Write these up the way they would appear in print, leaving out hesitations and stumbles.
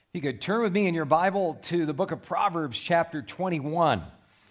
You could turn with me in your Bible to the book of Proverbs, chapter 21.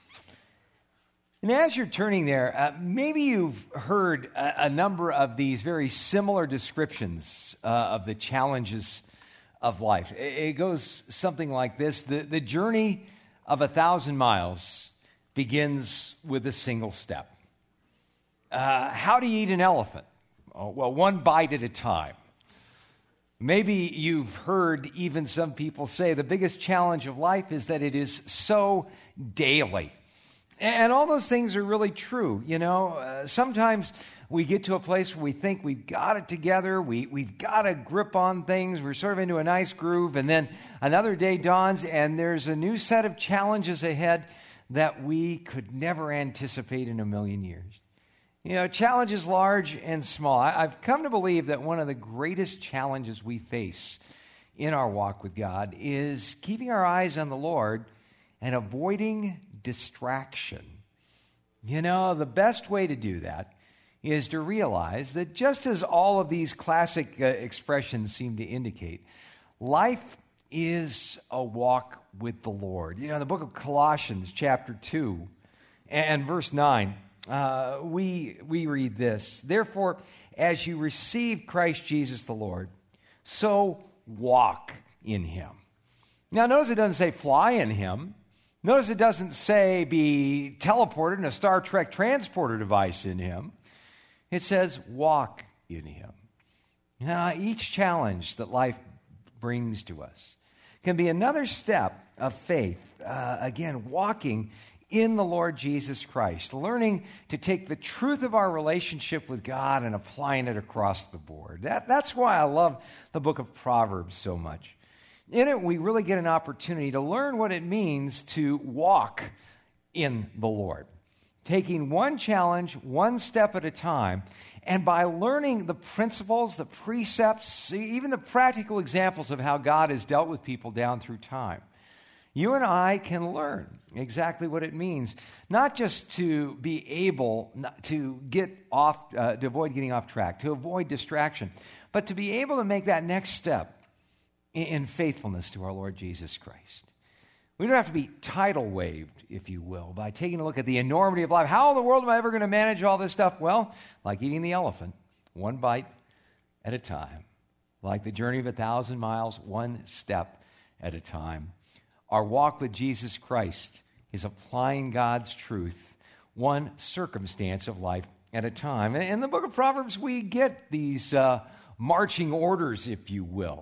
And as you're turning there, maybe you've heard a number of these very similar descriptions of the challenges of life. It goes something like this. The journey of 1,000 miles begins with a single step. How do you eat an elephant? Oh, well, one bite at a time. Maybe you've heard even some people say the biggest challenge of life is that it is so daily. And all those things are really true. You know, sometimes we get to a place where we think we've got it together, we've got a grip on things, we're sort of into a nice groove, and then another day dawns and there's a new set of challenges ahead that we could never anticipate in a million years. You know, challenges large and small. I've come to believe that one of the greatest challenges we face in our walk with God is keeping our eyes on the Lord and avoiding distraction. You know, the best way to do that is to realize that just as all of these classic expressions seem to indicate, life is a walk with the Lord. You know, in the book of Colossians, chapter 2 and verse 9, we read this: "Therefore, as you receive Christ Jesus the Lord, so walk in him." Now, notice it doesn't say fly in him. Notice it doesn't say be teleported in a Star Trek transporter device in him. It says walk in him. Now, each challenge that life brings to us can be another step of faith. Again, walking in the Lord Jesus Christ, learning to take the truth of our relationship with God and applying it across the board. That's why I love the book of Proverbs so much. In it, we really get an opportunity to learn what it means to walk in the Lord, taking one challenge, one step at a time, and by learning the principles, the precepts, even the practical examples of how God has dealt with people down through time, you and I can learn exactly what it means, not just to be able to get off, to avoid getting off track, to avoid distraction, but to be able to make that next step in faithfulness to our Lord Jesus Christ. We don't have to be tidal waved, if you will, by taking a look at the enormity of life. How in the world am I ever going to manage all this stuff? Well, like eating the elephant, one bite at a time. Like the journey of 1,000 miles, one step at a time. Our walk with Jesus Christ is applying God's truth, one circumstance of life at a time. And in the book of Proverbs, we get these marching orders, if you will.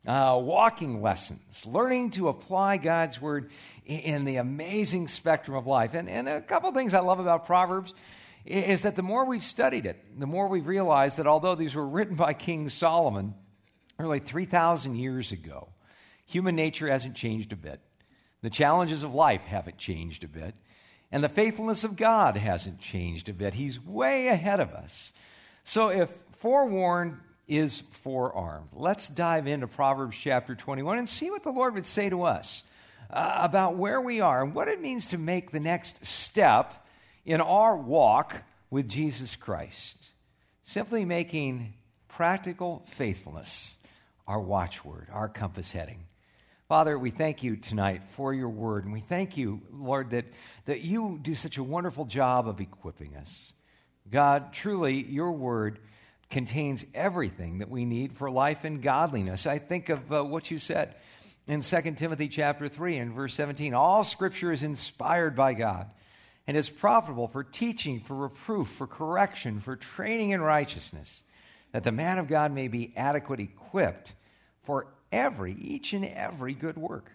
Walking lessons, learning to apply God's word in the amazing spectrum of life. And a couple of things I love about Proverbs is that the more we've studied it, the more we've realized that although these were written by King Solomon nearly 3,000 years ago, human nature hasn't changed a bit. The challenges of life haven't changed a bit. And the faithfulness of God hasn't changed a bit. He's way ahead of us. So if forewarned is forearmed, let's dive into Proverbs chapter 21 and see what the Lord would say to us about where we are and what it means to make the next step in our walk with Jesus Christ. Simply making practical faithfulness our watchword, our compass heading. Father, we thank you tonight for your word, and we thank you, Lord, that you do such a wonderful job of equipping us. God, truly, your word contains everything that we need for life and godliness. I think of what you said in 2 Timothy chapter 3 and verse 17. All Scripture is inspired by God and is profitable for teaching, for reproof, for correction, for training in righteousness, that the man of God may be adequate, equipped for each and every good work.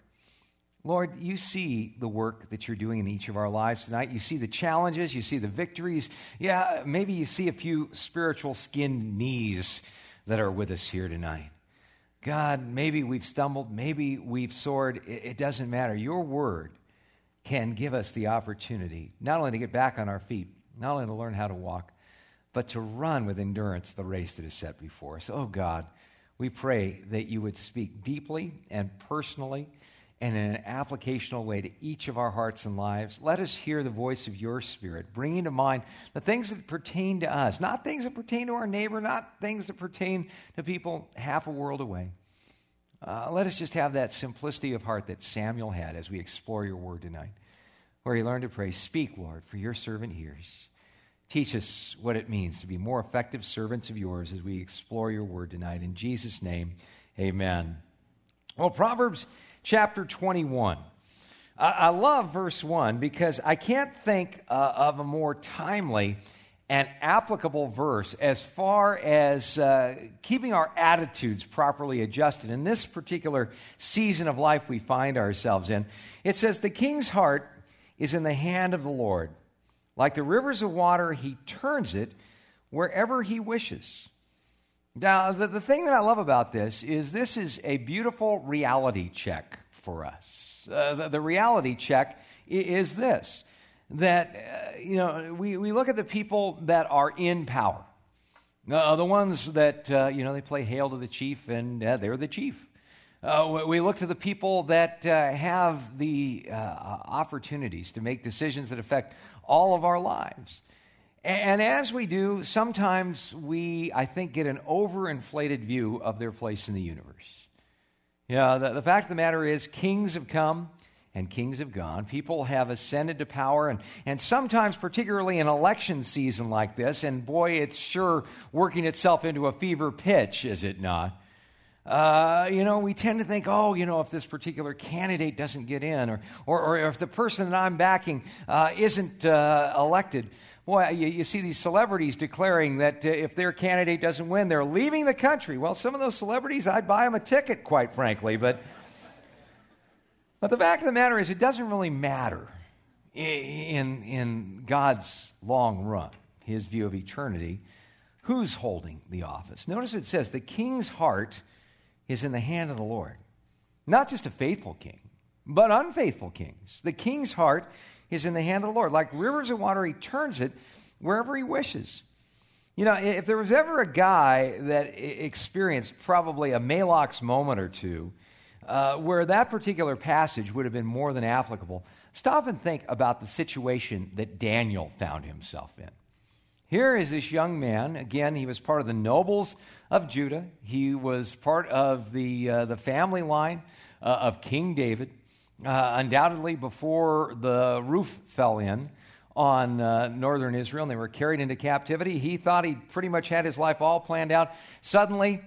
Lord, you see the work that you're doing in each of our lives tonight. You see the challenges. You see the victories. Yeah, maybe you see a few spiritual skinned knees that are with us here tonight. God, maybe we've stumbled. Maybe we've soared. It doesn't matter. Your word can give us the opportunity not only to get back on our feet, not only to learn how to walk, but to run with endurance the race that is set before us. Oh, God, we pray that you would speak deeply and personally and in an applicational way to each of our hearts and lives. Let us hear the voice of your Spirit, bringing to mind the things that pertain to us, not things that pertain to our neighbor, not things that pertain to people half a world away. Let us just have that simplicity of heart that Samuel had as we explore your word tonight, where he learned to pray, "Speak, Lord, for your servant hears." Teach us what it means to be more effective servants of yours as we explore your word tonight. In Jesus' name, amen. Well, Proverbs chapter 21. I love verse 1 because I can't think of a more timely and applicable verse as far as keeping our attitudes properly adjusted in this particular season of life we find ourselves in. It says, "The king's heart is in the hand of the Lord. Like the rivers of water, he turns it wherever he wishes." Now, the thing that I love about this is a beautiful reality check for us. The reality check is this, that, we look at the people that are in power. The ones that, they play hail to the chief, and they're the chief. We look to the people that have the opportunities to make decisions that affect all of our lives. And as we do, sometimes we, I think, get an overinflated view of their place in the universe. The fact of the matter is, kings have come and kings have gone. People have ascended to power, and sometimes, particularly in election season like this, and boy, it's sure working itself into a fever pitch, is it not? We tend to think, if this particular candidate doesn't get in, or if the person that I'm backing isn't elected, boy, you see these celebrities declaring that if their candidate doesn't win, they're leaving the country. Well, some of those celebrities, I'd buy them a ticket, quite frankly, but the fact of the matter is, it doesn't really matter in God's long run, his view of eternity, who's holding the office. Notice it says, "The king's heart is in the hand of the Lord." Not just a faithful king, but unfaithful kings. The king's heart is in the hand of the Lord. Like rivers of water, he turns it wherever he wishes. If there was ever a guy that experienced probably a Maalox moment or two, where that particular passage would have been more than applicable, stop and think about the situation that Daniel found himself in. Here is this young man. Again, he was part of the nobles of Judah. He was part of the family line of King David. Undoubtedly, before the roof fell in on northern Israel and they were carried into captivity, he thought he pretty much had his life all planned out. Suddenly,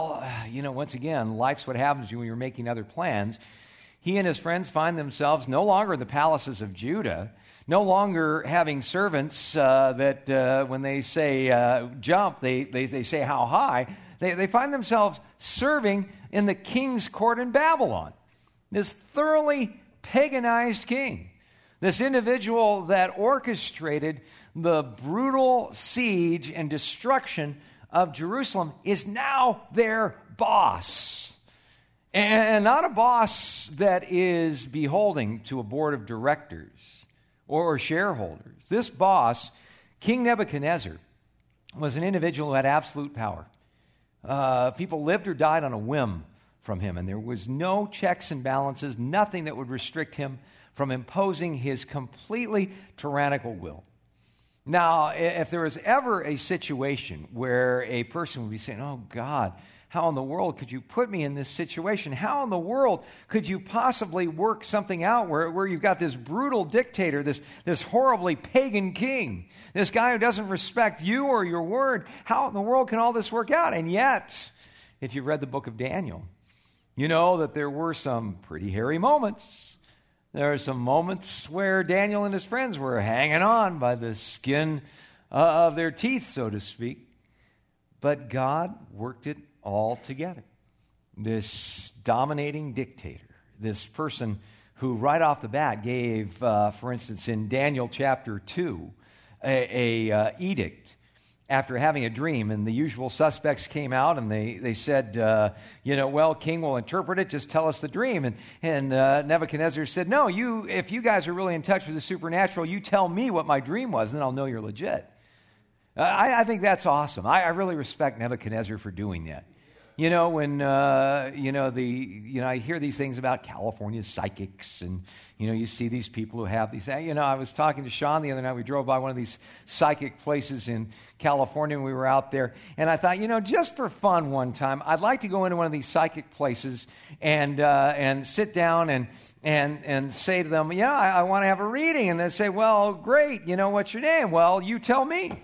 once again, life's what happens when you're making other plans. He and his friends find themselves no longer in the palaces of Judah, no longer having servants that when they say jump, they say how high. They find themselves serving in the king's court in Babylon. This thoroughly paganized king, this individual that orchestrated the brutal siege and destruction of Jerusalem, is now their boss. And not a boss that is beholding to a board of directors or shareholders. This boss, King Nebuchadnezzar, was an individual who had absolute power. People lived or died on a whim from him, and there was no checks and balances, nothing that would restrict him from imposing his completely tyrannical will. Now, if there was ever a situation where a person would be saying, "Oh God, how in the world could you put me in this situation? How in the world could you possibly work something out where you've got this brutal dictator, this horribly pagan king, this guy who doesn't respect you or your word? How in the world can all this work out?" And yet, if you've read the book of Daniel, you know that there were some pretty hairy moments. There are some moments where Daniel and his friends were hanging on by the skin of their teeth, so to speak. But God worked it all together. This dominating dictator, this person who right off the bat gave, for instance, in Daniel chapter 2, a edict after having a dream, and the usual suspects came out and they said, well, king will interpret it, just tell us the dream. And Nebuchadnezzar said, no, if you guys are really in touch with the supernatural, you tell me what my dream was, and then I'll know you're legit. I think that's awesome. I really respect Nebuchadnezzar for doing that. when I hear these things about California psychics, and you see these people who have these. I was talking to Sean the other night. We drove by one of these psychic places in California, and we were out there. And I thought, just for fun, one time, I'd like to go into one of these psychic places and sit down and say to them, I want to have a reading. And they say, well, great. What's your name? Well, you tell me.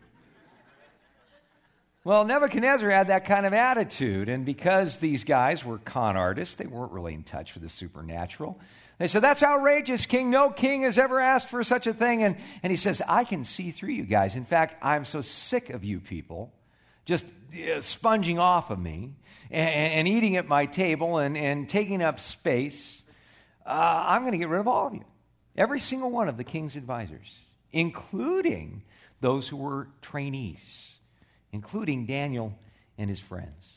Well, Nebuchadnezzar had that kind of attitude, and because these guys were con artists, they weren't really in touch with the supernatural. They said, that's outrageous, king. No king has ever asked for such a thing. And he says, I can see through you guys. In fact, I'm so sick of you people just sponging off of me and eating at my table and taking up space. I'm going to get rid of all of you. Every single one of the king's advisors, including those who were trainees, including Daniel and his friends.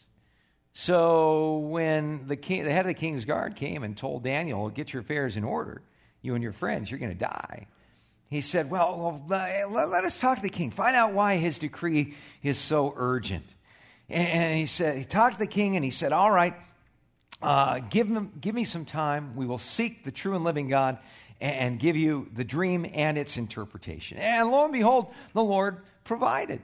So when the head of the king's guard came and told Daniel, get your affairs in order, you and your friends, you're going to die. He said, well, let us talk to the king. Find out why his decree is so urgent. And he talked to the king, and he said, all right, give me some time. We will seek the true and living God and give you the dream and its interpretation. And lo and behold, the Lord provided.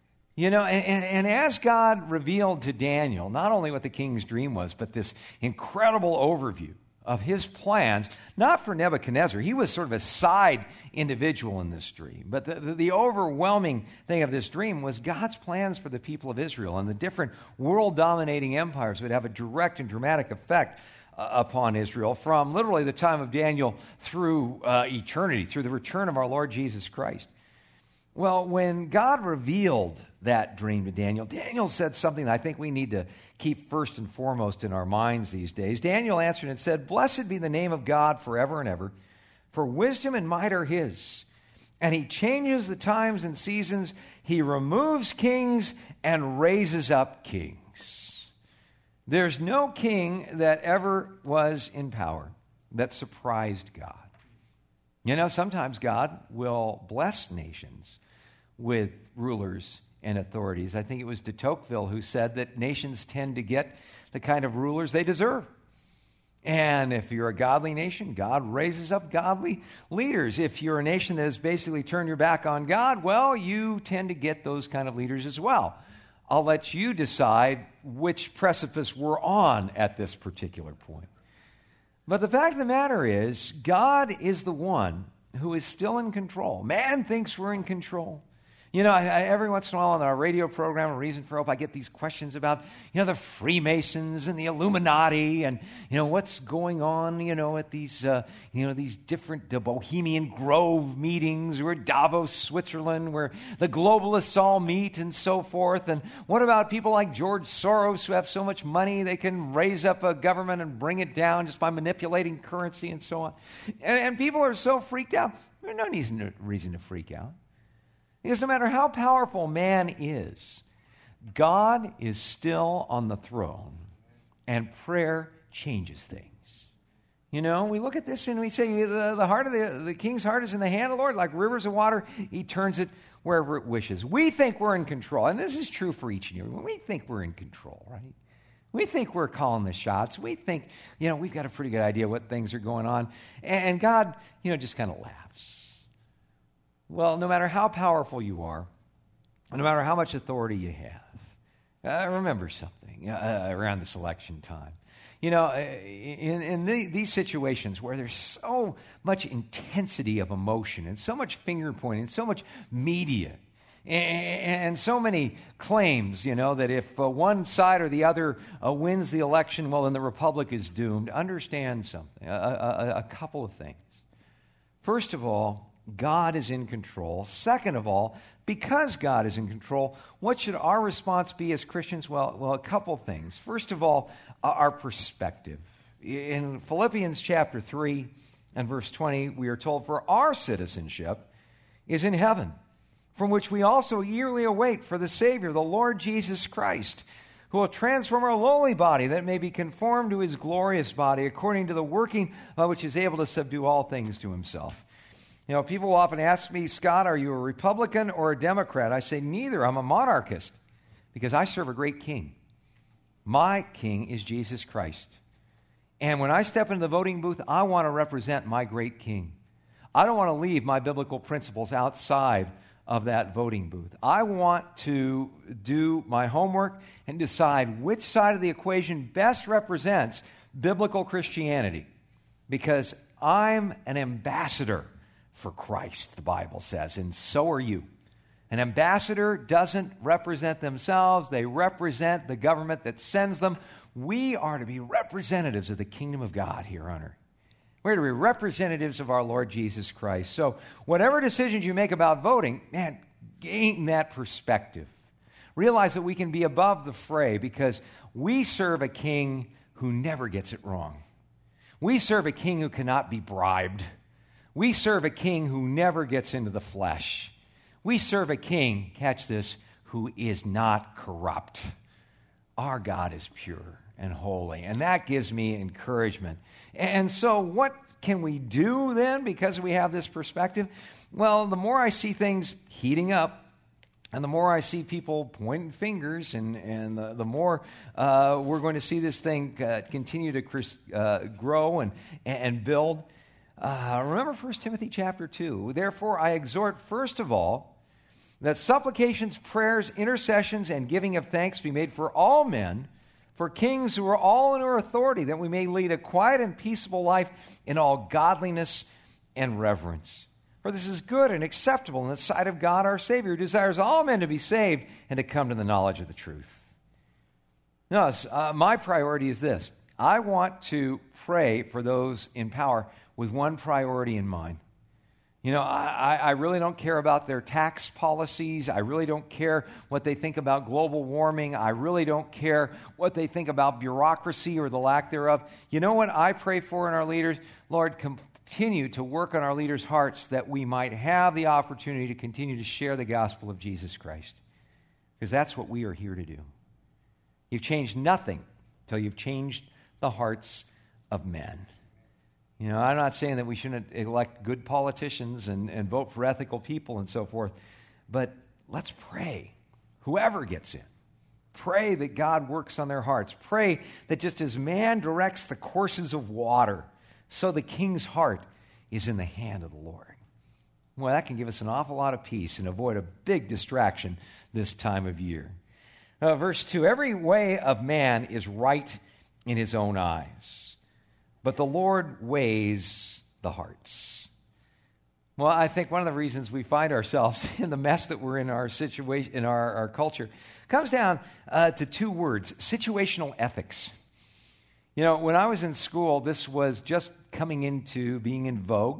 And as God revealed to Daniel, not only what the king's dream was, but this incredible overview of his plans, not for Nebuchadnezzar. He was sort of a side individual in this dream. But the overwhelming thing of this dream was God's plans for the people of Israel, and the different world-dominating empires would have a direct and dramatic effect upon Israel from literally the time of Daniel through eternity, through the return of our Lord Jesus Christ. Well, when God revealed that dream to Daniel, Daniel said something that I think we need to keep first and foremost in our minds these days. Daniel answered and said, blessed be the name of God forever and ever, for wisdom and might are his. And he changes the times and seasons. He removes kings and raises up kings. There's no king that ever was in power that surprised God. Sometimes God will bless nations with rulers and authorities. I think it was de Tocqueville who said that nations tend to get the kind of rulers they deserve. And if you're a godly nation, God raises up godly leaders. If you're a nation that has basically turned your back on God, well, you tend to get those kind of leaders as well. I'll let you decide which precipice we're on at this particular point. But the fact of the matter is, God is the one who is still in control. Man thinks we're in control. Every once in a while on our radio program, A Reason for Hope, I get these questions about, the Freemasons and the Illuminati and, what's going on, at these, these different Bohemian Grove meetings or Davos, Switzerland, where the globalists all meet and so forth. And what about people like George Soros who have so much money they can raise up a government and bring it down just by manipulating currency and so on? And people are so freaked out. There's no reason to freak out. Because no matter how powerful man is, God is still on the throne, and prayer changes things. We look at this and we say the heart of the king's heart is in the hand of the Lord, like rivers of water. He turns it wherever it wishes. We think we're in control, and this is true for each and every one. We think we're in control, right? We think we're calling the shots. We think, we've got a pretty good idea what things are going on, and God, just kind of laughs. Well, no matter how powerful you are, no matter how much authority you have, remember something around this election time. In these situations where there's so much intensity of emotion and so much finger pointing and so much media and so many claims, that if one side or the other wins the election, well, then the republic is doomed. Understand something, a couple of things. First of all, God is in control. Second of all, because God is in control, what should our response be as Christians? Well, a couple things. First of all, our perspective. In Philippians chapter 3 and verse 20, we are told, for our citizenship is in heaven, from which we also eagerly await for the Savior, the Lord Jesus Christ, who will transform our lowly body, that it may be conformed to his glorious body, according to the working by which he is able to subdue all things to himself. People often ask me, Scott, are you a Republican or a Democrat? I say neither. I'm a monarchist because I serve a great king. My king is Jesus Christ. And when I step into the voting booth, I want to represent my great king. I don't want to leave my biblical principles outside of that voting booth. I want to do my homework and decide which side of the equation best represents biblical Christianity, because I'm an ambassador for Christ, the Bible says, and so are you. An ambassador doesn't represent themselves. They represent the government that sends them. We are to be representatives of the kingdom of God here on earth. We're to be representatives of our Lord Jesus Christ. So whatever decisions you make about voting, man, gain that perspective. Realize that we can be above the fray because we serve a king who never gets it wrong. We serve a king who cannot be bribed. We serve a king who never gets into the flesh. We serve a king, catch this, who is not corrupt. Our God is pure and holy, and that gives me encouragement. And so what can we do then because we have this perspective? Well, the more I see things heating up, and the more I see people pointing fingers, and the more we're going to see this thing continue to grow and build. Remember 1 Timothy chapter 2. Therefore, I exhort, first of all, that supplications, prayers, intercessions, and giving of thanks be made for all men, for kings who are all under authority, that we may lead a quiet and peaceable life in all godliness and reverence. For this is good and acceptable in the sight of God our Savior, who desires all men to be saved and to come to the knowledge of the truth. Notice, my priority is this. I want to pray for those in power with one priority in mind. You know, I really don't care about their tax policies. I really don't care what they think about global warming. I really don't care what they think about bureaucracy or the lack thereof. You know what I pray for in our leaders? Lord, continue to work on our leaders' hearts that we might have the opportunity to continue to share the gospel of Jesus Christ. Because that's what we are here to do. You've changed nothing until you've changed the hearts of men. You know, I'm not saying that we shouldn't elect good politicians and vote for ethical people and so forth, but let's pray, whoever gets in. Pray that God works on their hearts. Pray that just as man directs the courses of water, so the king's heart is in the hand of the Lord. Well, that can give us an awful lot of peace and avoid a big distraction this time of year. Verse 2, every way of man is right in his own eyes, but the Lord weighs the hearts. Well, I think one of the reasons we find ourselves in the mess that we're in our situation, in our culture, comes down to two words: situational ethics. You know, when I was in school, this was just coming into being in vogue.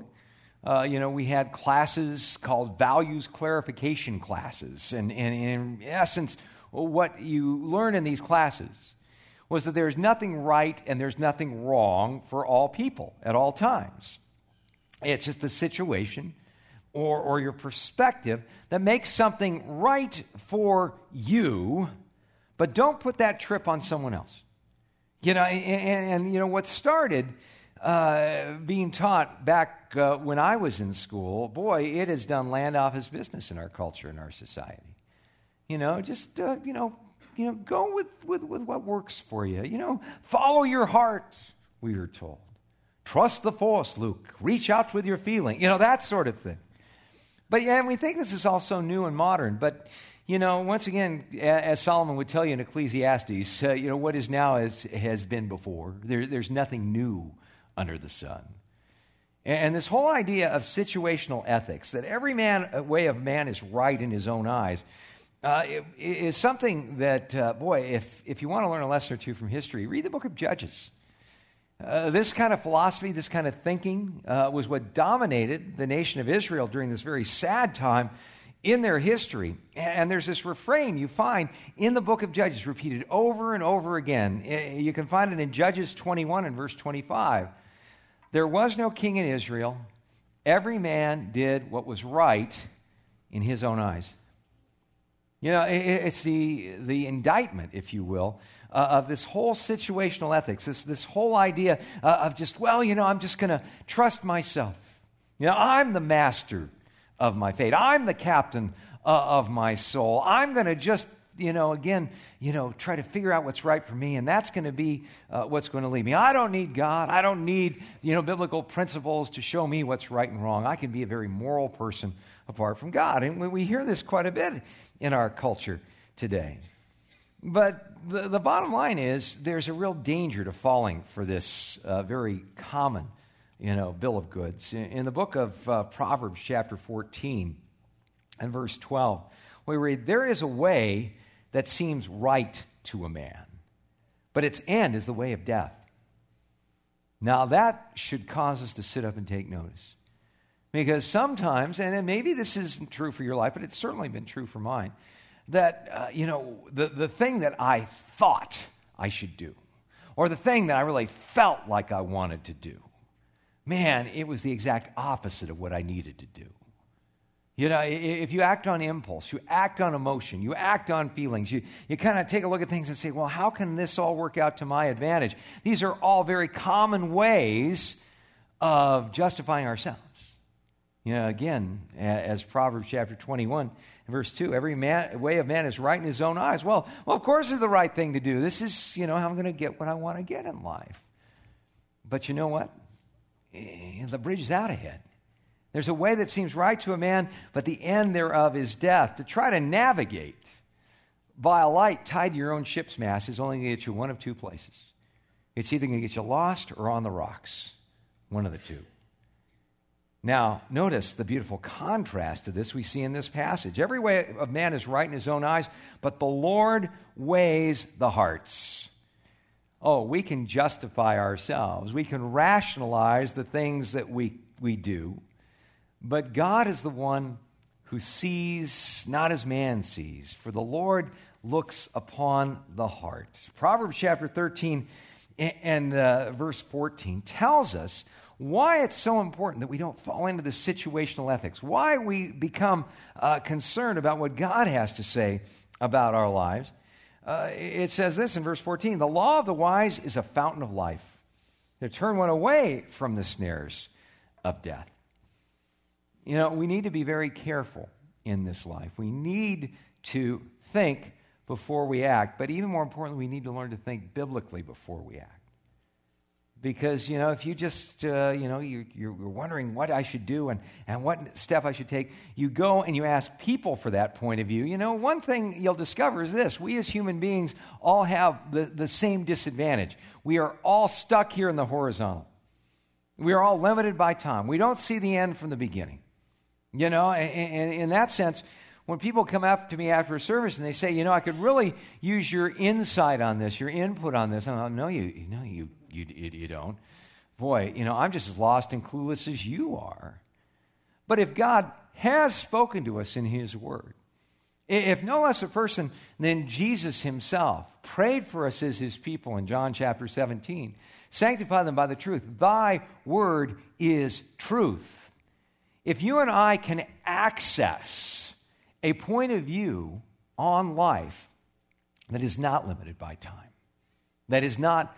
We had classes called values clarification classes, and in essence, what you learn in these classes was that there's nothing right and there's nothing wrong for all people at all times. It's just the situation or your perspective that makes something right for you, but don't put that trip on someone else. You know, and you know, what started being taught back when I was in school, boy, it has done land office business in our culture, in our society. You know, just, go with what works for you. You know, follow your heart, we are told. Trust the force, Luke. Reach out with your feeling. You know, that sort of thing. But yeah, we think this is all so new and modern. But, you know, once again, as Solomon would tell you in Ecclesiastes, what is now has been before. There's nothing new under the sun. And this whole idea of situational ethics, that every way of man is right in his own eyes, is something that, if you want to learn a lesson or two from history, read the book of Judges. This kind of philosophy, this kind of thinking was what dominated the nation of Israel during this very sad time in their history. And there's this refrain you find in the book of Judges repeated over and over again. You can find it in Judges 21 and verse 25. There was no king in Israel. Every man did what was right in his own eyes. You know, it's the indictment, if you will, of this whole situational ethics, this whole idea of just, I'm just going to trust myself. You know, I'm the master of my fate. I'm the captain of my soul. I'm going to just again, try to figure out what's right for me, and that's going to be what's going to lead me. I don't need God. I don't need, biblical principles to show me what's right and wrong. I can be a very moral person apart from God. And we hear this quite a bit in our culture today. But the bottom line is there's a real danger to falling for this very common, bill of goods. In the book of Proverbs chapter 14 and verse 12, we read, "There is a way that seems right to a man, but its end is the way of death." Now that should cause us to sit up and take notice. Because sometimes, and maybe this isn't true for your life, but it's certainly been true for mine, that, the thing that I thought I should do, or the thing that I really felt like I wanted to do, man, it was the exact opposite of what I needed to do. If you act on impulse, you act on emotion, you act on feelings, you kind of take a look at things and say, well, how can this all work out to my advantage? These are all very common ways of justifying ourselves. Again, as Proverbs chapter 21 and verse 2, every way of man is right in his own eyes. Well, of course it's the right thing to do. This is, how I'm going to get what I want to get in life. But you know what? The bridge is out ahead. There's a way that seems right to a man, but the end thereof is death. To try to navigate by a light tied to your own ship's mast is only going to get you one of two places. It's either going to get you lost or on the rocks. One of the two. Now, notice the beautiful contrast to this we see in this passage. Every way of man is right in his own eyes, but the Lord weighs the hearts. Oh, we can justify ourselves. We can rationalize the things that we do. But God is the one who sees not as man sees, for the Lord looks upon the heart. Proverbs chapter 13 and verse 14 tells us why it's so important that we don't fall into this situational ethics, why we become concerned about what God has to say about our lives. It says this in verse 14, "The law of the wise is a fountain of life. They turn one away from the snares of death." We need to be very careful in this life. We need to think before we act, but even more importantly, we need to learn to think biblically before we act. Because, if you just, you're wondering what I should do and what step I should take, you go and you ask people for that point of view. One thing you'll discover is this. We as human beings all have the same disadvantage. We are all stuck here in the horizontal. We are all limited by time. We don't see the end from the beginning. And in that sense, when people come up to me after a service and they say, I could really use your insight on this, your input on this, I'm like, no, you don't. Boy, I'm just as lost and clueless as you are. But if God has spoken to us in His Word, if no less a person than Jesus Himself prayed for us as His people in John chapter 17, sanctify them by the truth. Thy Word is truth. If you and I can access a point of view on life that is not limited by time, that is not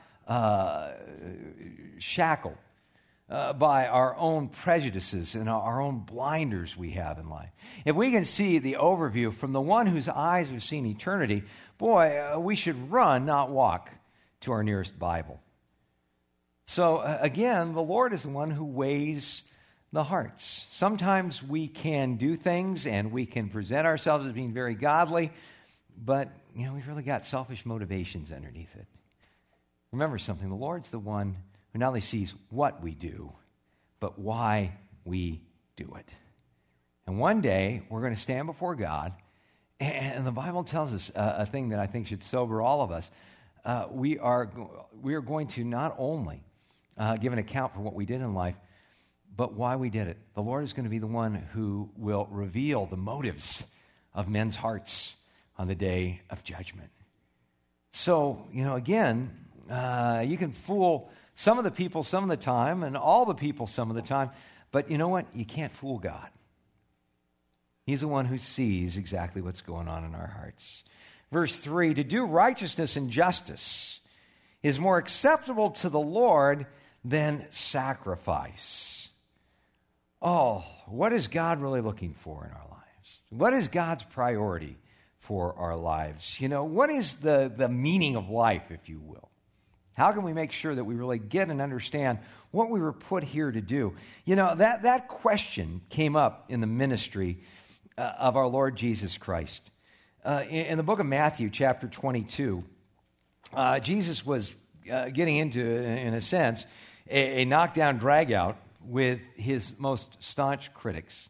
shackled by our own prejudices and our own blinders we have in life. If we can see the overview from the one whose eyes have seen eternity, boy, we should run, not walk, to our nearest Bible. So again, the Lord is the one who weighs the hearts. Sometimes we can do things and we can present ourselves as being very godly, but we've really got selfish motivations underneath it. Remember something, the Lord's the one who not only sees what we do, but why we do it. And one day, we're going to stand before God, and the Bible tells us a thing that I think should sober all of us. We are going to not only give an account for what we did in life, but why we did it. The Lord is going to be the one who will reveal the motives of men's hearts on the day of judgment. So, again, you can fool some of the people some of the time and all the people some of the time, but you know what? You can't fool God. He's the one who sees exactly what's going on in our hearts. Verse 3, "To do righteousness and justice is more acceptable to the Lord than sacrifice." Oh, what is God really looking for in our lives? What is God's priority for our lives. What is the meaning of life, if you will? How can we make sure that we really get and understand what we were put here to do? That question came up in the ministry of our Lord Jesus Christ. In the book of Matthew, chapter 22, Jesus was getting into, in a sense, a knockdown, drag-out with his most staunch critics.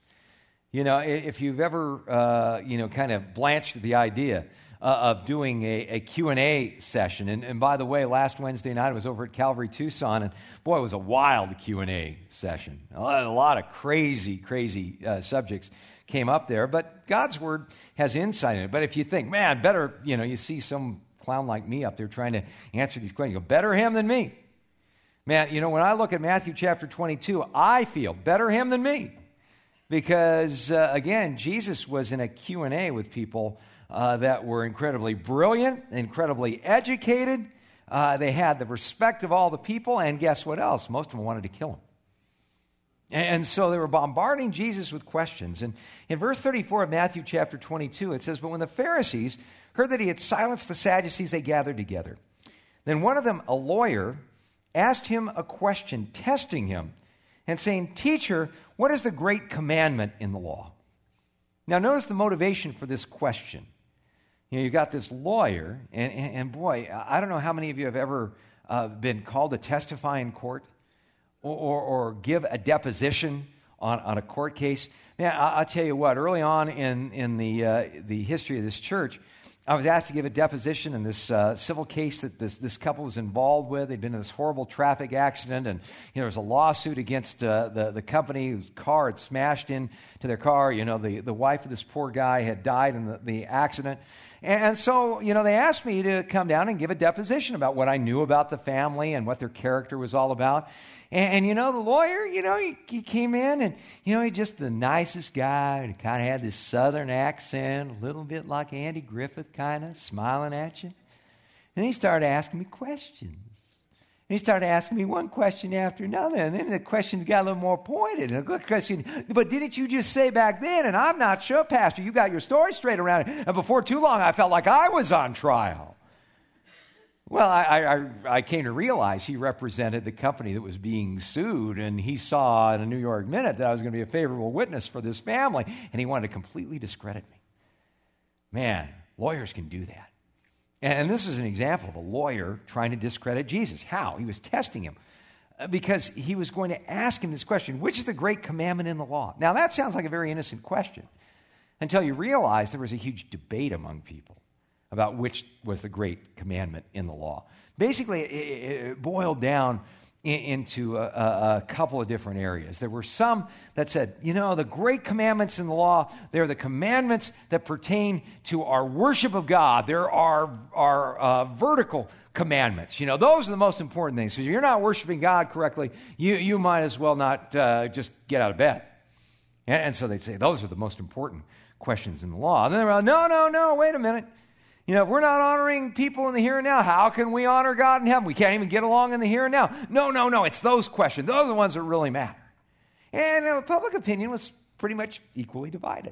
If you've ever, kind of blanched at the idea of doing a Q&A session, and by the way, last Wednesday night I was over at Calvary Tucson, and boy, it was a wild Q&A session. A lot of crazy subjects came up there, but God's Word has insight in it. But if you think, man, better, you see some clown like me up there trying to answer these questions, you go, better him than me. Man, when I look at Matthew chapter 22, I feel better him than me. Because, again, Jesus was in a Q&A with people that were incredibly brilliant, incredibly educated. They had the respect of all the people, and guess what else? Most of them wanted to kill him. And so they were bombarding Jesus with questions. And in verse 34 of Matthew chapter 22, it says, "But when the Pharisees heard that he had silenced the Sadducees, they gathered together. Then one of them, a lawyer, asked him a question, testing him, and saying, 'Teacher, what is the great commandment in the law?'" Now notice the motivation for this question. You've got this lawyer, and boy, I don't know how many of you have ever been called to testify in court or give a deposition on a court case. Man, I'll tell you what, early on in the history of this church, I was asked to give a deposition in this civil case that this couple was involved with. They'd been in this horrible traffic accident, and there was a lawsuit against the company whose car had smashed into their car. The wife of this poor guy had died in the accident. And so, they asked me to come down and give a deposition about what I knew about the family and what their character was all about. And the lawyer, he came in and, he's just the nicest guy. He kind of had this southern accent, a little bit like Andy Griffith, kind of smiling at you. And he started asking me questions. And he started asking me one question after another. And then the questions got a little more pointed. And a good question, "But didn't you just say back then?" And I'm not sure, Pastor, you got your story straight around it. And before too long, I felt like I was on trial. Well, I came to realize he represented the company that was being sued, and he saw in a New York Minute that I was going to be a favorable witness for this family, and he wanted to completely discredit me. Man, lawyers can do that. And this is an example of a lawyer trying to discredit Jesus. How? He was testing him because he was going to ask him this question, which is the great commandment in the law? Now, that sounds like a very innocent question until you realize there was a huge debate among people about which was the great commandment in the law. Basically, it boiled down into a couple of different areas. There were some that said, the great commandments in the law, they're the commandments that pertain to our worship of God. There are our vertical commandments. Those are the most important things. So if you're not worshiping God correctly, you might as well not just get out of bed. And so they'd say, those are the most important questions in the law. And then they're like, no, wait a minute. If we're not honoring people in the here and now, how can we honor God in heaven? We can't even get along in the here and now. No, it's those questions. Those are the ones that really matter. And public opinion was pretty much equally divided.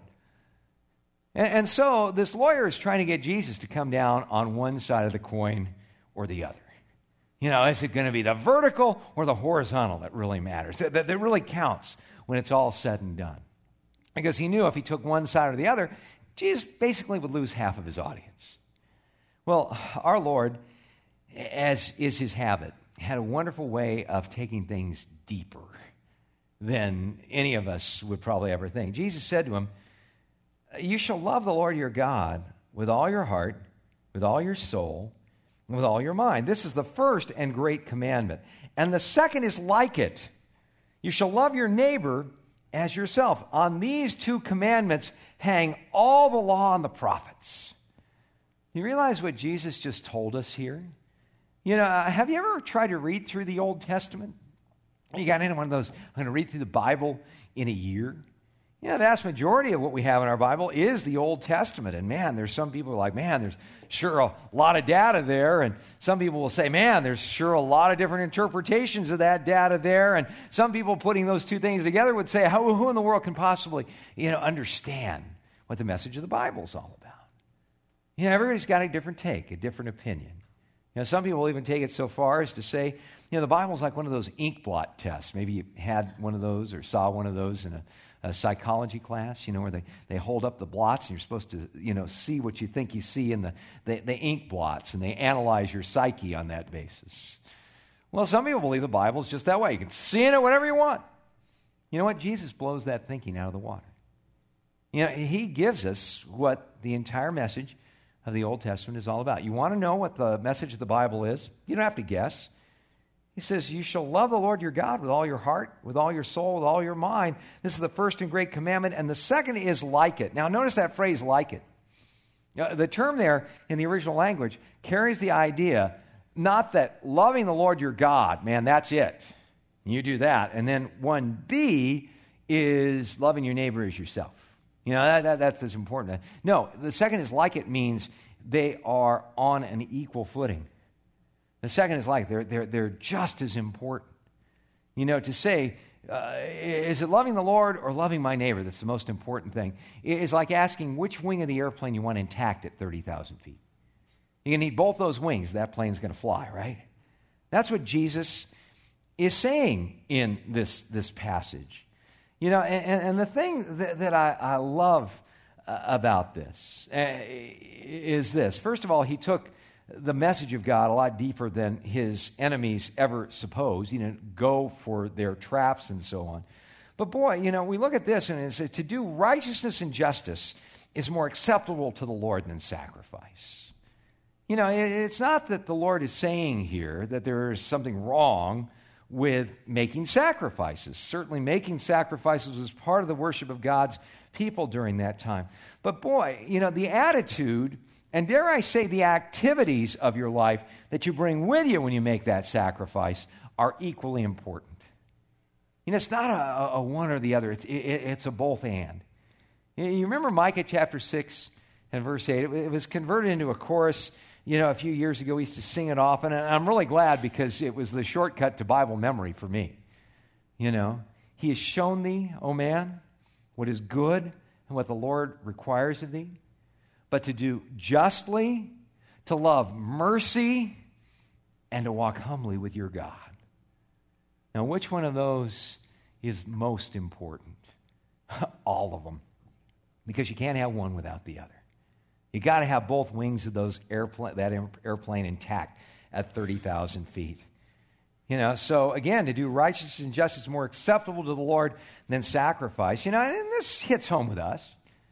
And so this lawyer is trying to get Jesus to come down on one side of the coin or the other. Is it going to be the vertical or the horizontal that really matters, that really counts when it's all said and done? Because he knew if he took one side or the other, Jesus basically would lose half of his audience. Well, our Lord, as is his habit, had a wonderful way of taking things deeper than any of us would probably ever think. Jesus said to him, "You shall love the Lord your God with all your heart, with all your soul, and with all your mind. This is the first and great commandment. And the second is like it. You shall love your neighbor as yourself. On these two commandments hang all the law and the prophets." You realize what Jesus just told us here? Have you ever tried to read through the Old Testament? You got into one of those, I'm going to read through the Bible in a year? The vast majority of what we have in our Bible is the Old Testament. And man, there's some people who are like, man, there's sure a lot of data there. And some people will say, man, there's sure a lot of different interpretations of that data there. And some people putting those two things together would say, who in the world can possibly, understand what the message of the Bible is all about? Everybody's got a different take, a different opinion. Some people will even take it so far as to say, the Bible's like one of those ink blot tests. Maybe you had one of those or saw one of those in a psychology class, where they hold up the blots and you're supposed to, see what you think you see in the ink blots, and they analyze your psyche on that basis. Well, some people believe the Bible's just that way. You can see in it whatever you want. You know what? Jesus blows that thinking out of the water. He gives us what the entire message of the Old Testament is all about. You want to know what the message of the Bible is? You don't have to guess. He says, you shall love the Lord your God with all your heart, with all your soul, with all your mind. This is the first and great commandment, and the second is like it. Now, notice that phrase, like it. The term there in the original language carries the idea, not that loving the Lord your God, man, that's it. You do that. And then 1B is loving your neighbor as yourself. That's as important. No, the second is like it means they are on an equal footing. The second is like they're just as important. To say, is it loving the Lord or loving my neighbor that's the most important thing? It's like asking which wing of the airplane you want intact at 30,000 feet. You need both those wings. That plane's going to fly, right? That's what Jesus is saying in this passage. And the thing that I love about this is this. First of all, he took the message of God a lot deeper than his enemies ever supposed. Go for their traps and so on. But boy, we look at this and it says to do righteousness and justice is more acceptable to the Lord than sacrifice. It's not that the Lord is saying here that there is something wrong with making sacrifices. Certainly making sacrifices was part of the worship of God's people during that time. But boy, the attitude, and dare I say the activities of your life that you bring with you when you make that sacrifice are equally important. It's not a one or the other. It's a both and. You remember Micah chapter 6 and verse 8? It was converted into a chorus a few years ago. We used to sing it often, and I'm really glad because it was the shortcut to Bible memory for me. He has shown thee, O man, what is good and what the Lord requires of thee, but to do justly, to love mercy, and to walk humbly with your God. Now, which one of those is most important? All of them. Because you can't have one without the other. You got to have both wings of that airplane intact at 30,000 feet. So again, to do righteousness and justice is more acceptable to the Lord than sacrifice. And this hits home with us.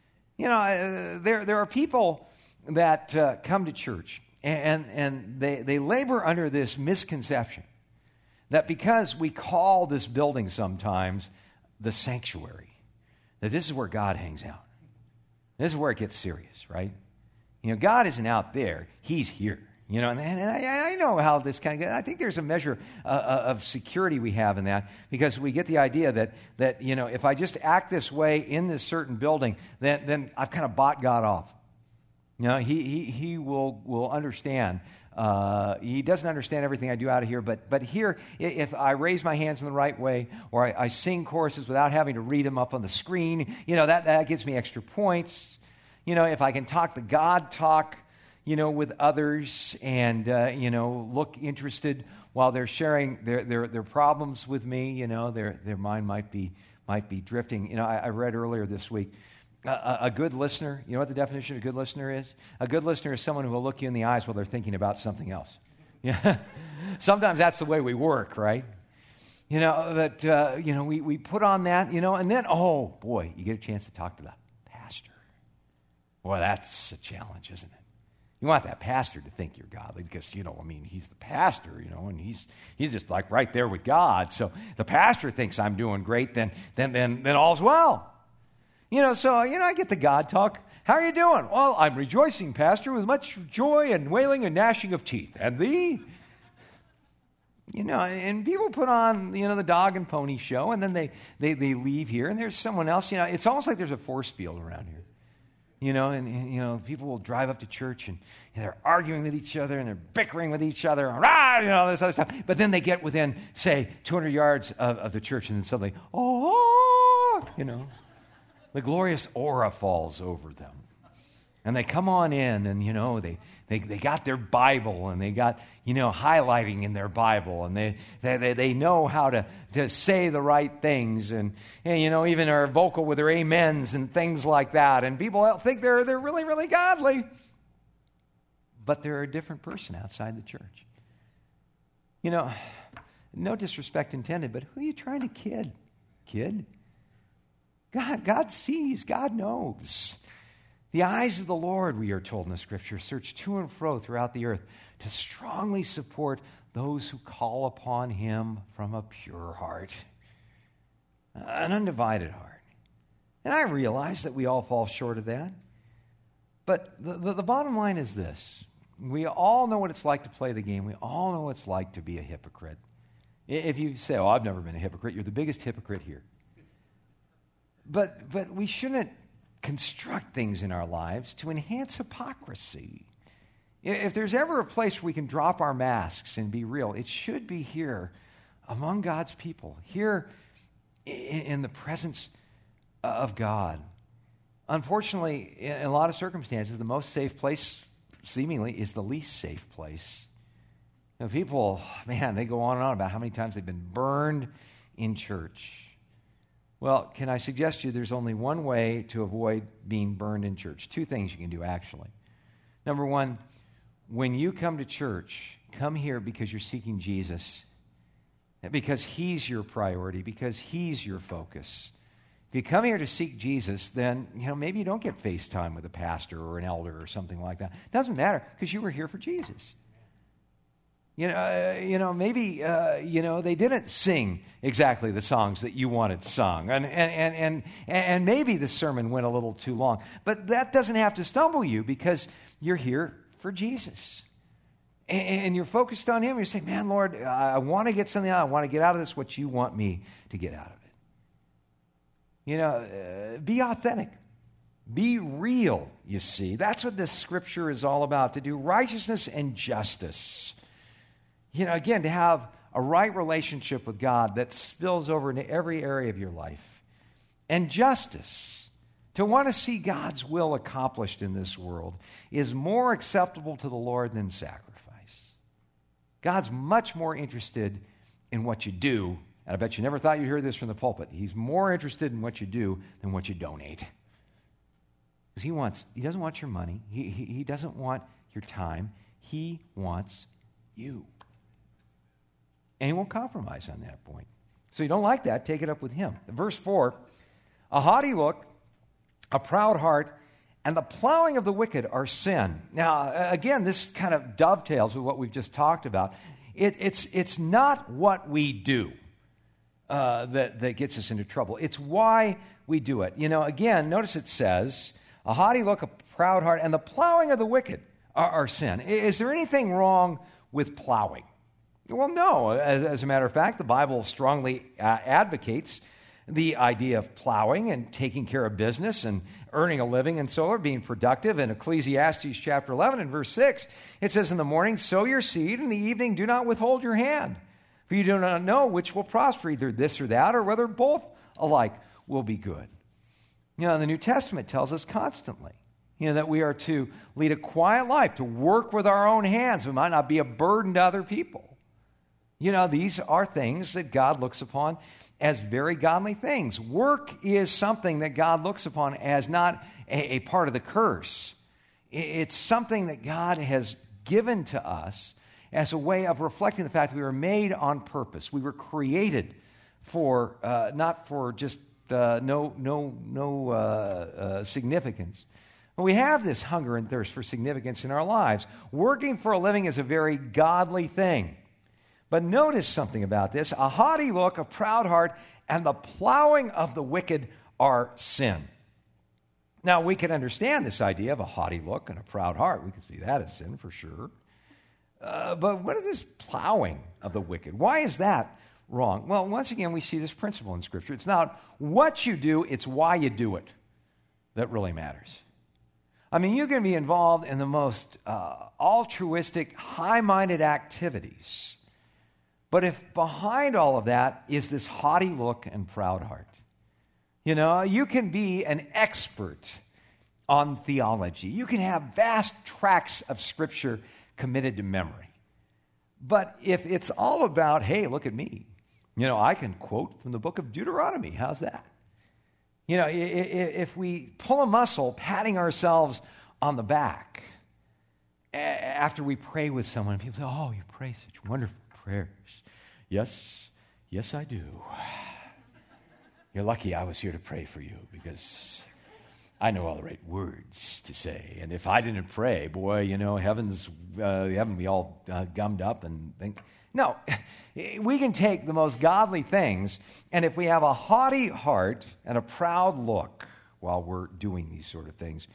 There are people that come to church and they labor under this misconception that because we call this building sometimes the sanctuary, that this is where God hangs out. This is where it gets serious, right? God isn't out there. He's here. And I know how this kind of, I think there's a measure of security we have in that because we get the idea that if I just act this way in this certain building, then I've kind of bought God off. He will understand. He doesn't understand everything I do out of here, but here, if I raise my hands in the right way or I sing choruses without having to read them up on the screen, that gives me extra points. If I can talk the God talk, with others and, look interested while they're sharing their problems with me, their mind might be drifting. I read earlier this week, a good listener, you know what the definition of a good listener is? A good listener is someone who will look you in the eyes while they're thinking about something else. Sometimes that's the way we work, right? We put on that, and then, oh, boy, you get a chance to talk to the pastor. Boy, that's a challenge, isn't it? You want that pastor to think you're godly because, he's the pastor, and he's just like right there with God. So the pastor thinks I'm doing great, then all's well. I get the God talk. How are you doing? Well, I'm rejoicing, Pastor, with much joy and wailing and gnashing of teeth. And thee? And people put on, the dog and pony show, and then they leave here, and there's someone else. It's almost like there's a force field around here. People will drive up to church and they're arguing with each other and they're bickering with each other, and, this other stuff. But then they get within, say, 200 yards of the church, and then suddenly, the glorious aura falls over them. And they come on in and, they got their Bible and they got, highlighting in their Bible. And they know how to say the right things and even are vocal with their amens and things like that. And people think they're really, really godly. But they're a different person outside the church. No disrespect intended, but who are you trying to kid? God sees, God knows. The eyes of the Lord, we are told in the Scripture, search to and fro throughout the earth to strongly support those who call upon Him from a pure heart, an undivided heart. And I realize that we all fall short of that. But the bottom line is this. We all know what it's like to play the game. We all know what it's like to be a hypocrite. If you say, I've never been a hypocrite, you're the biggest hypocrite here. But we shouldn't construct things in our lives to enhance hypocrisy. If there's ever a place where we can drop our masks and be real, it should be here among God's people, here in the presence of God. Unfortunately, in a lot of circumstances, the most safe place, seemingly, is the least safe place. People, they go on and on about how many times they've been burned in church. Well, can I suggest to you there's only one way to avoid being burned in church? Two things you can do, actually. Number one, when you come to church, come here because you're seeking Jesus, because He's your priority, because He's your focus. If you come here to seek Jesus, then maybe you don't get FaceTime with a pastor or an elder or something like that. It doesn't matter because you were here for Jesus. Maybe they didn't sing exactly the songs that you wanted sung, and maybe the sermon went a little too long. But that doesn't have to stumble you because you're here for Jesus, and you're focused on Him. You're saying, "Man, Lord, I want to get something out. I want to get out of this what You want me to get out of it." Be authentic. Be real, you see. That's what this Scripture is all about, to do righteousness and justice. Again, to have a right relationship with God that spills over into every area of your life. And justice, to want to see God's will accomplished in this world, is more acceptable to the Lord than sacrifice. God's much more interested in what you do, and I bet you never thought you'd hear this from the pulpit. He's more interested in what you do than what you donate. Because He doesn't want your money. He doesn't want your time. He wants you. And He won't compromise on that point. So you don't like that, take it up with Him. Verse 4, a haughty look, a proud heart, and the plowing of the wicked are sin. Now, again, this kind of dovetails with what we've just talked about. It's not what we do that gets us into trouble. It's why we do it. Again, notice it says, a haughty look, a proud heart, and the plowing of the wicked are sin. Is there anything wrong with plowing? Well, no. As a matter of fact, the Bible strongly advocates the idea of plowing and taking care of business and earning a living and so on, being productive. In Ecclesiastes chapter 11 and verse 6, it says, in the morning sow your seed, in the evening do not withhold your hand. For you do not know which will prosper, either this or that, or whether both alike will be good. The New Testament tells us constantly, that we are to lead a quiet life, to work with our own hands. We might not be a burden to other people. These are things that God looks upon as very godly things. Work is something that God looks upon as not a part of the curse. It's something that God has given to us as a way of reflecting the fact that we were made on purpose. We were created for, not for just no significance. But we have this hunger and thirst for significance in our lives. Working for a living is a very godly thing. But notice something about this. A haughty look, a proud heart, and the plowing of the wicked are sin. Now, we can understand this idea of a haughty look and a proud heart. We can see that as sin for sure. But what is this plowing of the wicked? Why is that wrong? Well, once again, we see this principle in Scripture. It's not what you do, it's why you do it that really matters. You can be involved in the most altruistic, high-minded activities. But if behind all of that is this haughty look and proud heart, you can be an expert on theology. You can have vast tracts of Scripture committed to memory. But if it's all about, hey, look at me, I can quote from the book of Deuteronomy. How's that? If we pull a muscle, patting ourselves on the back after we pray with someone, people say, oh, you pray such wonderful prayers. Yes, I do. You're lucky I was here to pray for you because I know all the right words to say. And if I didn't pray, boy, heaven would be all gummed up and think. No, we can take the most godly things, and if we have a haughty heart and a proud look while we're doing these sort of things,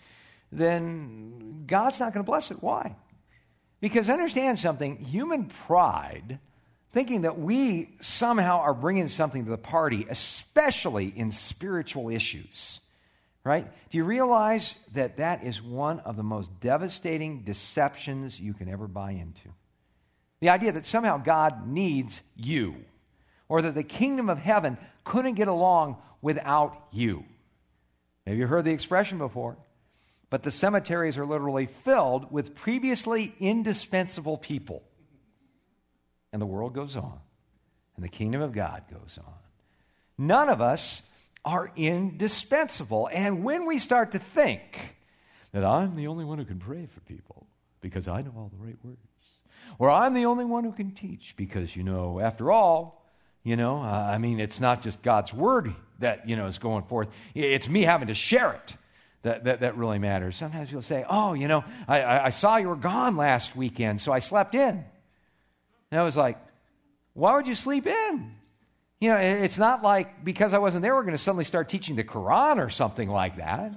then God's not going to bless it. Why? Because understand something, human pride, thinking that we somehow are bringing something to the party, especially in spiritual issues, right? Do you realize that that is one of the most devastating deceptions you can ever buy into? The idea that somehow God needs you, or that the kingdom of heaven couldn't get along without you. Maybe you've heard the expression before, but the cemeteries are literally filled with previously indispensable people. And the world goes on, and the kingdom of God goes on. None of us are indispensable. And when we start to think that I'm the only one who can pray for people because I know all the right words, or I'm the only one who can teach because, after all, it's not just God's word that, is going forth. It's me having to share it that really matters. Sometimes you'll say, oh, I saw you were gone last weekend, so I slept in. And I was like, why would you sleep in? It's not like because I wasn't there, we're going to suddenly start teaching the Quran or something like that.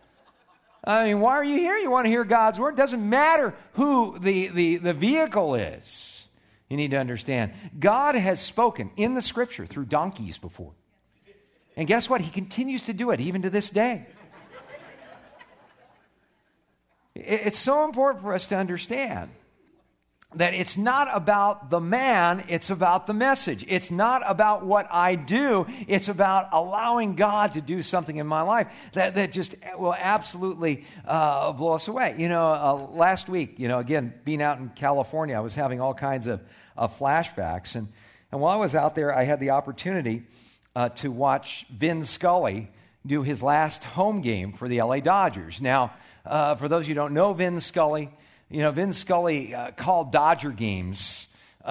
I mean, why are you here? You want to hear God's word? It doesn't matter who the vehicle is. You need to understand. God has spoken in the Scripture through donkeys before. And guess what? He continues to do it even to this day. It's so important for us to understand that it's not about the man, it's about the message. It's not about what I do, it's about allowing God to do something in my life that just will absolutely blow us away. Last week, again, being out in California, I was having all kinds of flashbacks. And while I was out there, I had the opportunity to watch Vin Scully do his last home game for the LA Dodgers. Now, for those of you who don't know Vin Scully, Vin Scully called Dodger games,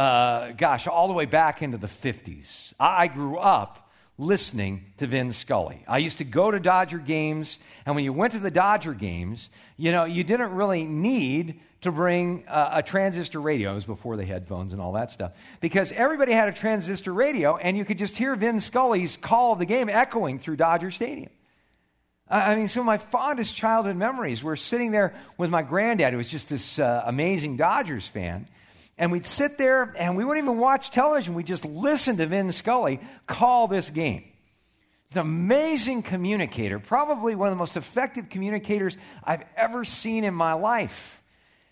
all the way back into the 50s. I grew up listening to Vin Scully. I used to go to Dodger games, and when you went to the Dodger games, you didn't really need to bring a transistor radio. It was before the headphones and all that stuff. Because everybody had a transistor radio, and you could just hear Vin Scully's call of the game echoing through Dodger Stadium. Some of my fondest childhood memories were sitting there with my granddad, who was just this amazing Dodgers fan. And we'd sit there, and we wouldn't even watch television. We'd just listen to Vin Scully call this game. He's an amazing communicator, probably one of the most effective communicators I've ever seen in my life.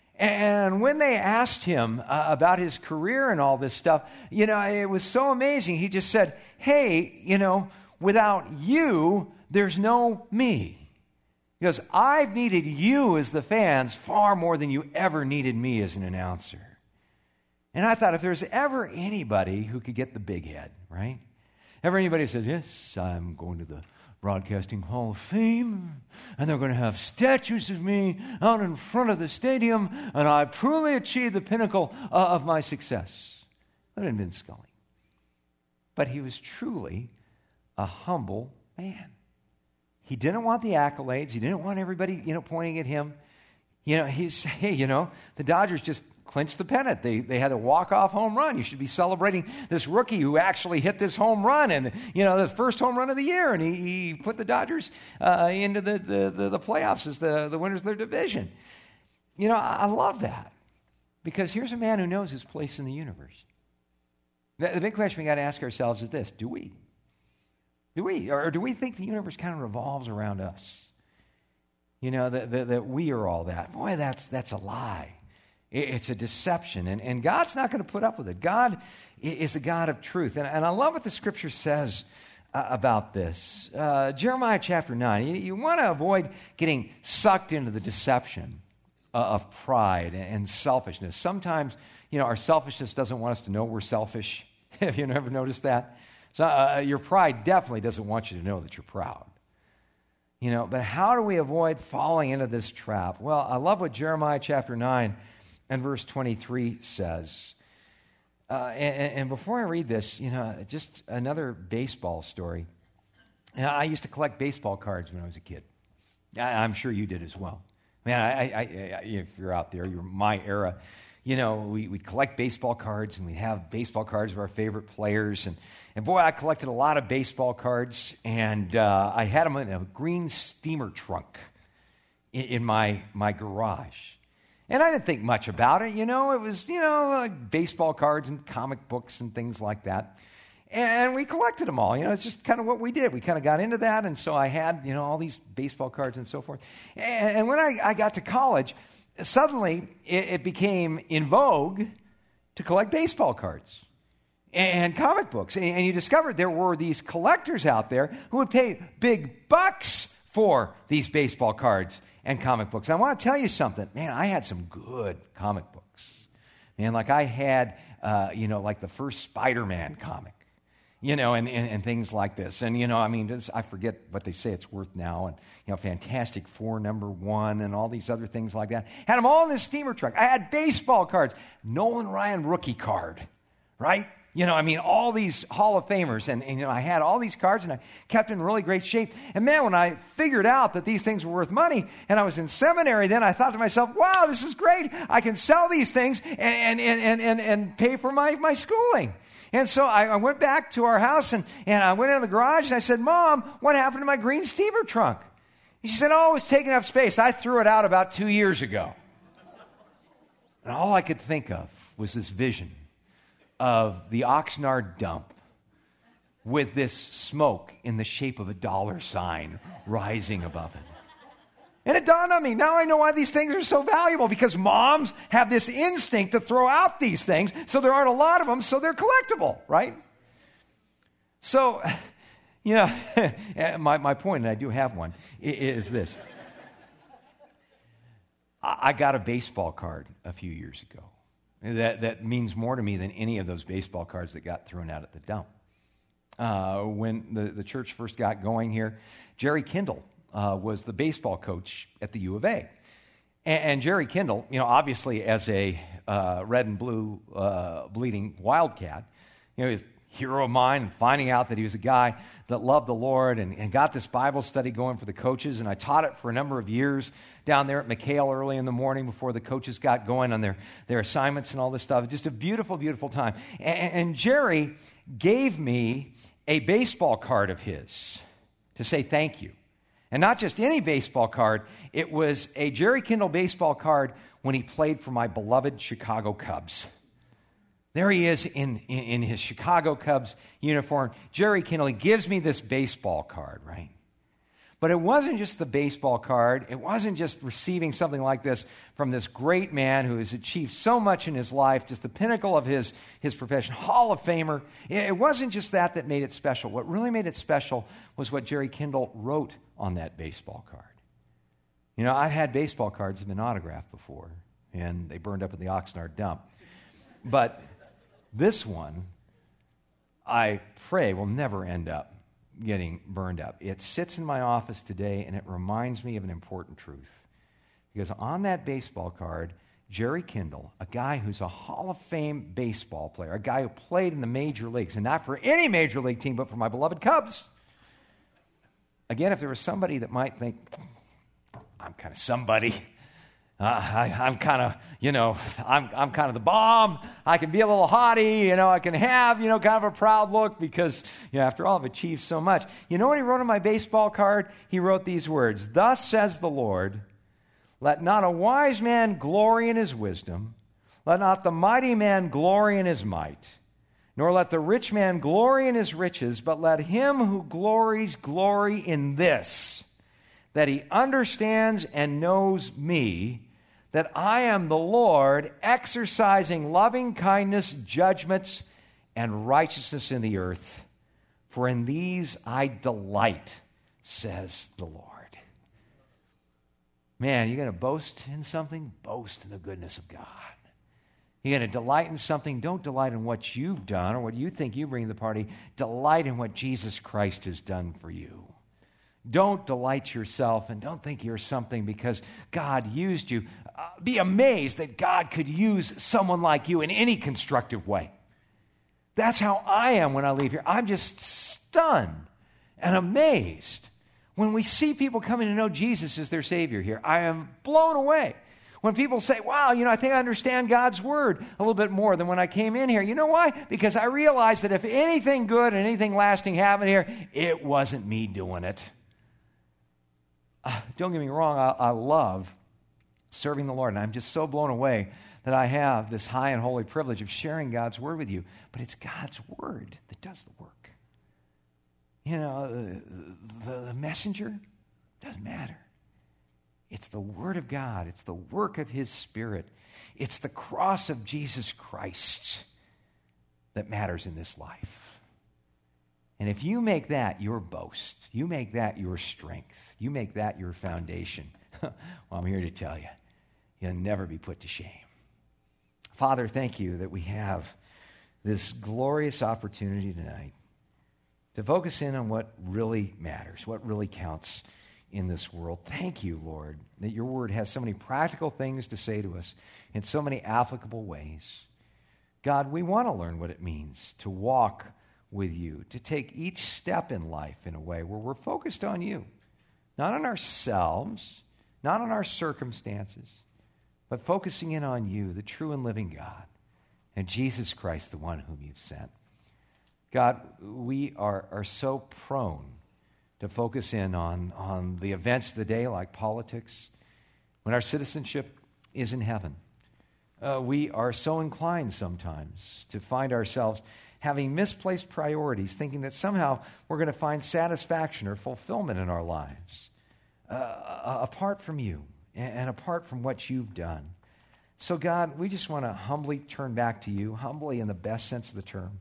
And when they asked him about his career and all this stuff, it was so amazing. He just said, hey, without you, there's no me. He goes, I've needed you as the fans far more than you ever needed me as an announcer. And I thought, if there's ever anybody who could get the big head, right? Ever anybody says, yes, I'm going to the Broadcasting Hall of Fame, and they're going to have statues of me out in front of the stadium, and I've truly achieved the pinnacle of my success. That had been Scully. But he was truly a humble man. He didn't want the accolades. He didn't want everybody, pointing at him. He's, hey, the Dodgers just clinched the pennant. They had a walk-off home run. You should be celebrating this rookie who actually hit this home run, and, the first home run of the year, and he put the Dodgers into the playoffs as the winners of their division. I love that, because here's a man who knows his place in the universe. The big question we got to ask ourselves is this: do we? Or do we think the universe kind of revolves around us? That we are all that. Boy, that's a lie. It's a deception. And God's not going to put up with it. God is the God of truth. And I love what the Scripture says about this. Jeremiah chapter 9. You want to avoid getting sucked into the deception of pride and selfishness. Sometimes, our selfishness doesn't want us to know we're selfish. Have you ever noticed that? So your pride definitely doesn't want you to know that you're proud. But how do we avoid falling into this trap? Well, I love what Jeremiah chapter 9 and verse 23 says. And before I read this, just another baseball story. I used to collect baseball cards when I was a kid. I'm sure you did as well. Man, if you're out there, you're my era. We'd collect baseball cards, and we'd have baseball cards of our favorite players. And boy, I collected a lot of baseball cards, and I had them in a green steamer trunk in my garage. And I didn't think much about it, it was, like baseball cards and comic books and things like that. And we collected them all, it's just kind of what we did. We kind of got into that, and so I had, all these baseball cards and so forth. And when I got to college, suddenly it became in vogue to collect baseball cards and comic books. And you discovered there were these collectors out there who would pay big bucks for these baseball cards and comic books. I want to tell you something. Man, I had some good comic books. Man, like I had, like the first Spider-Man comic, and things like this. And, I forget what they say it's worth now. And, Fantastic Four #1 and all these other things like that. Had them all in this steamer truck. I had baseball cards. Nolan Ryan rookie card, right? All these Hall of Famers. And I had all these cards, and I kept in really great shape. And man, when I figured out that these things were worth money, and I was in seminary then, I thought to myself, wow, this is great. I can sell these things and pay for my schooling. And so I went back to our house, and I went in the garage, and I said, Mom, what happened to my green steamer trunk? And she said, oh, it was taking up space. I threw it out about 2 years ago. And all I could think of was this vision of the Oxnard dump with this smoke in the shape of a dollar sign rising above it. And it dawned on me, now I know why these things are so valuable, because moms have this instinct to throw out these things, so there aren't a lot of them, so they're collectible, right? So, my point, and I do have one, is this. I got a baseball card a few years ago. That means more to me than any of those baseball cards that got thrown out at the dump. When the church first got going here, Jerry Kindle was the baseball coach at the U of A. And Jerry Kindle, obviously as a red and blue bleeding Wildcat, he's a hero of mine, and finding out that he was a guy that loved the Lord and got this Bible study going for the coaches. And I taught it for a number of years down there at McHale early in the morning before the coaches got going on their assignments and all this stuff. Just a beautiful, beautiful time. And Jerry gave me a baseball card of his to say thank you. And not just any baseball card, it was a Jerry Kindle baseball card when he played for my beloved Chicago Cubs. There he is in his Chicago Cubs uniform. Jerry Kindle, he gives me this baseball card, right? But it wasn't just the baseball card. It wasn't just receiving something like this from this great man who has achieved so much in his life, just the pinnacle of his profession, Hall of Famer. It wasn't just that made it special. What really made it special was what Jerry Kindle wrote on that baseball card. I've had baseball cards that have been autographed before, and they burned up at the Oxnard dump. But this one, I pray, will never end up getting burned up. It sits in my office today, and it reminds me of an important truth. Because on that baseball card, Jerry Kindle, a guy who's a Hall of Fame baseball player, a guy who played in the major leagues, and not for any major league team, but for my beloved Cubs. Again, if there was somebody that might think, I'm kind of somebody, I'm kind of, I'm kind of the bomb. I can be a little haughty, I can have, kind of a proud look because, after all, I've achieved so much. You know what he wrote on my baseball card? He wrote these words, "Thus says the Lord, let not a wise man glory in his wisdom, let not the mighty man glory in his might, nor let the rich man glory in his riches, but let him who glories glory in this, that he understands and knows me, that I am the Lord, exercising loving kindness, judgments, and righteousness in the earth. For in these I delight, says the Lord. Man, you're going to boast in something? Boast in the goodness of God. You're going to delight in something? Don't delight in what you've done or what you think you bring to the party. Delight in what Jesus Christ has done for you. Don't delight yourself and don't think you're something because God used you. Be amazed that God could use someone like you in any constructive way. That's how I am when I leave here. I'm just stunned and amazed when we see people coming to know Jesus as their Savior here. I am blown away. When people say, wow, I think I understand God's Word a little bit more than when I came in here. You know why? Because I realized that if anything good and anything lasting happened here, it wasn't me doing it. Don't get me wrong, I love serving the Lord, and I'm just so blown away that I have this high and holy privilege of sharing God's Word with you. But it's God's Word that does the work. The messenger doesn't matter. It's the Word of God. It's the work of His Spirit. It's the cross of Jesus Christ that matters in this life. And if you make that your boast, you make that your strength, you make that your foundation, well, I'm here to tell you, you'll never be put to shame. Father, thank you that we have this glorious opportunity tonight to focus in on what really matters, what really counts in this world. Thank you, Lord, that your word has so many practical things to say to us in so many applicable ways. God, we want to learn what it means to walk with you, to take each step in life in a way where we're focused on you, not on ourselves, not on our circumstances, but focusing in on you, the true and living God, and Jesus Christ, the one whom you've sent. God, we are so prone to focus in on the events of the day, like politics, when our citizenship is in heaven. We are so inclined sometimes to find ourselves having misplaced priorities, thinking that somehow we're going to find satisfaction or fulfillment in our lives apart from you and apart from what you've done. So God, we just want to humbly turn back to you, humbly in the best sense of the term,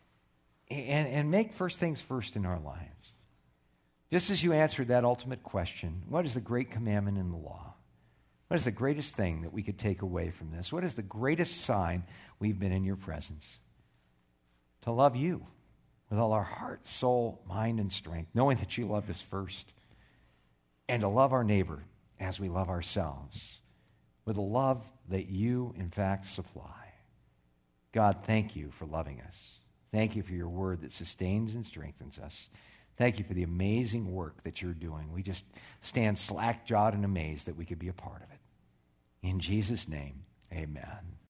and make first things first in our lives. Just as you answered that ultimate question, what is the great commandment in the law? What is the greatest thing that we could take away from this? What is the greatest sign we've been in your presence? To love you with all our heart, soul, mind, and strength, knowing that you loved us first, and to love our neighbor as we love ourselves with a love that you, in fact, supply. God, thank you for loving us. Thank you for your word that sustains and strengthens us. Thank you for the amazing work that you're doing. We just stand slack-jawed and amazed that we could be a part of it. In Jesus' name, amen.